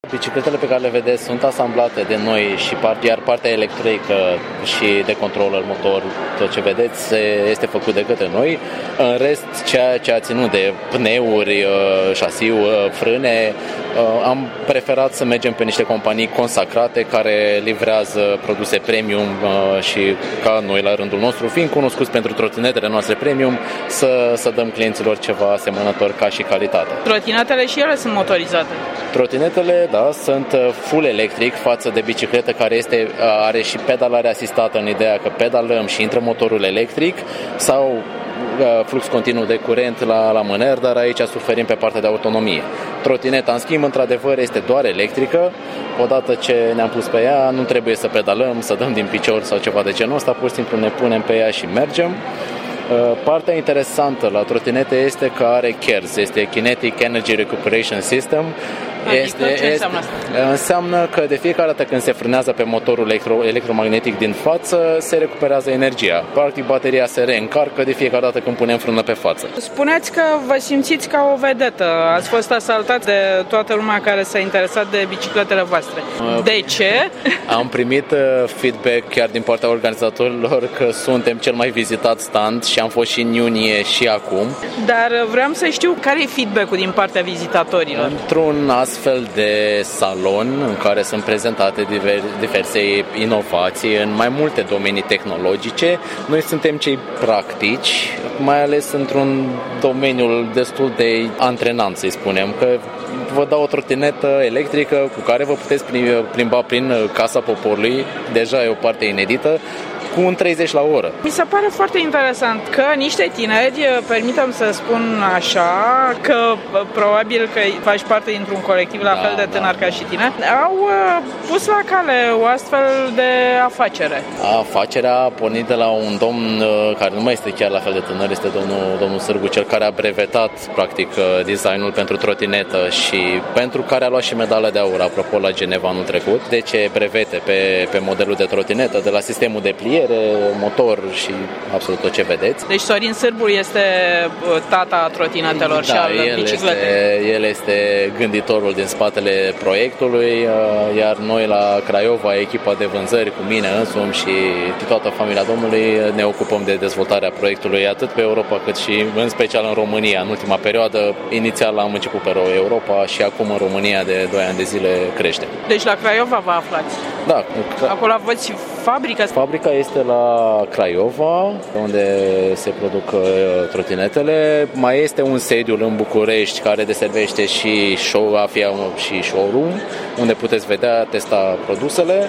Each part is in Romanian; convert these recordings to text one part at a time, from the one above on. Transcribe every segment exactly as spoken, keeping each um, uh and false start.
Bicicletele pe care le vedeți sunt asamblate de noi și part, iar partea electrică și de control al motor, tot ce vedeți, este făcut de către noi. În rest, ceea ce a ținut de pneuri, șasiu, frâne, am preferat să mergem pe niște companii consacrate care livrează produse premium și ca noi la rândul nostru, fiind cunoscuți pentru trotinetele noastre premium, să, să dăm clienților ceva asemănător ca și calitate. Trotinetele și ele sunt motorizate? Trotinetele, da, sunt full electric față de bicicletă care este, are și pedalare asistată, în ideea că pedalăm și intră motorul electric sau flux continuu de curent la, la mâner, dar aici suferim pe partea de autonomie. Trotineta, în schimb, într-adevăr, este doar electrică. Odată ce ne-am pus pe ea, nu trebuie să pedalăm, să dăm din picior sau ceva de genul ăsta, pur și simplu ne punem pe ea și mergem. Partea interesantă la trotinete este că are C E R S, este Kinetic Energy Recuperation System. Adică este, ce este, înseamnă asta? Înseamnă că de fiecare dată când se frânează pe motorul electro, electromagnetic din față, se recuperează energia. Practic, bateria se reîncarcă de fiecare dată când punem frână pe față. Spuneați că vă simțiți ca o vedetă. Ați fost asaltați de toată lumea care s-a interesat de bicicletele voastre. De ce? Am primit feedback chiar din partea organizatorilor că suntem cel mai vizitat stand și am fost și în iunie și acum. Dar vreau să știu care e feedback-ul din partea vizitatorilor. Într-un astfel de salon în care sunt prezentate diverse inovații în mai multe domenii tehnologice, noi suntem cei practici, mai ales într-un domeniu destul de antrenant, să-i spunem, că vă dau o trotinetă electrică cu care vă puteți plimba prin Casa Poporului, deja e o parte inedită, cu un treizeci la oră. Mi se pare foarte interesant că niște tineri, permitem să spun așa, că probabil că faci parte dintr-un colectiv la da, fel de tânăr da. ca și tine, au pus la cale o astfel de afacere. Afacerea a pornit de la un domn care nu mai este chiar la fel de tânăr, este domnul, domnul Sârgu, cel care a brevetat practic designul pentru trotinetă și pentru care a luat și medalia de aur, apropo, la Geneva anul trecut. De ce brevete pe, pe modelul de trotinetă, de la sistemul de pliere, motor și absolut tot ce vedeți. Deci Sorin Sârbu este tata trotinetelor da, și al el bicicletei. Este, el este gânditorul din spatele proiectului, iar noi la Craiova, echipa de vânzări cu mine însumi și toată familia domnului, ne ocupăm de dezvoltarea proiectului atât pe Europa cât și în special în România. În ultima perioadă, inițial am început pe Europa și acum în România de doi ani de zile crește. Deci la Craiova vă aflați? Da. Acolo aveți fabrica? Fabrica este la Craiova, unde se produc trotinetele. Mai este un sediu în București care deservește și show, afia și showroom, unde puteți vedea, testa produsele.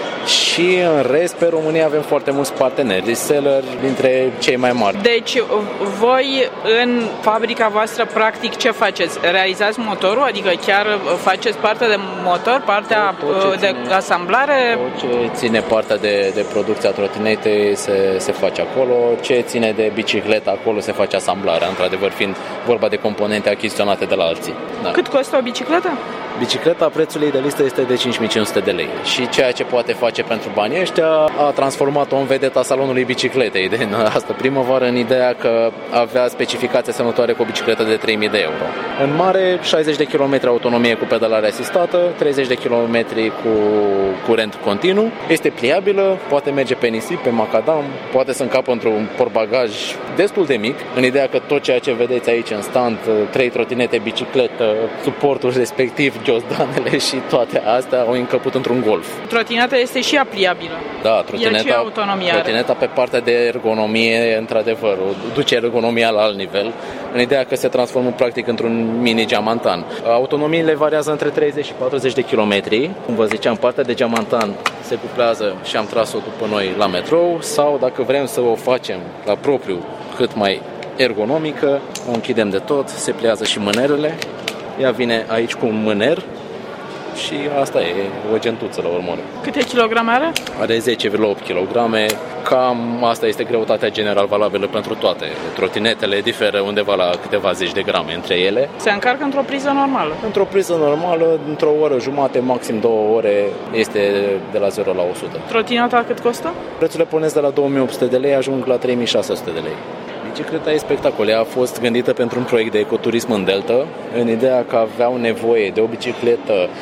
Și în rest, pe România avem foarte mulți parteneri, reseller dintre cei mai mari. Deci, voi în fabrica voastră, practic, ce faceți? Realizați motorul? Adică chiar faceți parte de motor, partea tot, tot de ține, asamblare? Tot ce ține partea de, de producția trotinetei se, se face acolo, ce ține de bicicletă acolo se face asamblarea, într-adevăr fiind vorba de componente achiziționate de la alții. Da. Cât costă o bicicletă? Bicicleta, prețul ei de listă este de cinci mii cinci sute de lei și ceea ce poate face pentru banii ăștia a transformat-o în vedeta salonului bicicletei din asta primăvară în ideea că avea specificații asemănătoare cu o bicicletă de trei mii de euro. În mare, șaizeci de kilometri autonomie cu pedalare asistată, treizeci de kilometri cu curent continuu, este pliabilă, poate merge pe nisip, pe macadam, poate să încapă într-un portbagaj destul de mic, în ideea că tot ceea ce vedeți aici în stand, trei trotinete, bicicletă, suportul respectiv, josdanele și toate astea au încăput într-un Golf. Trotineta este și ea pliabilă. Da, trotineta, trotineta pe partea de ergonomie, într-adevăr, duce ergonomia la alt nivel, în ideea că se transformă practic într-un mini geamantan. Autonomiile variază între treizeci și patruzeci de kilometri. Cum vă ziceam, partea de geamantan se cuplează și am tras-o după noi la metrou, sau dacă vrem să o facem la propriu cât mai ergonomică, o închidem de tot, se pliază și mânerele. Ea vine aici cu un mâner și asta e o gentuță la urmă. Câte kilograme are? Are zece virgulă opt kilograme. Cam asta este greutatea general valabilă pentru toate. Trotinetele diferă undeva la câteva zeci de grame între ele. Se încarcă într-o priză normală? Într-o priză normală, într-o oră jumate, maxim două ore, este de la zero la o sută. Trotineta cât costă? Prețurile pornesc de la două mii opt sute de lei, ajung la trei mii șase sute de lei. Bicicleta e spectacol. Ea a fost gândită pentru un proiect de ecoturism în Delta, în ideea că aveau nevoie de o bicicletă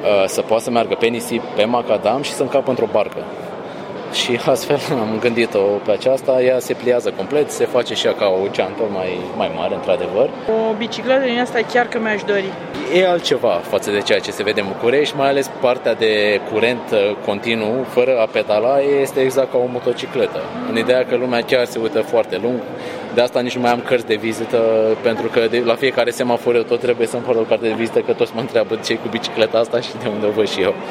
să poată să meargă pe nisip, pe macadam și să încapă într-o barcă. Și astfel am gândit-o pe aceasta, ea se pliază complet, se face și ea ca o geantă mai, mai mare, într-adevăr. O bicicletă din asta chiar că mi-aș dori. E altceva față de ceea ce se vede în București, mai ales partea de curent continuu, fără a pedala, este exact ca o motocicletă. În ideea că lumea chiar se uită foarte lung, de asta nici nu mai am cărți de vizită, pentru că de, la fiecare semafor eu tot trebuie să-mi fac o carte de vizită, că toți mă întreabă ce cu bicicleta asta și de unde o văd și eu.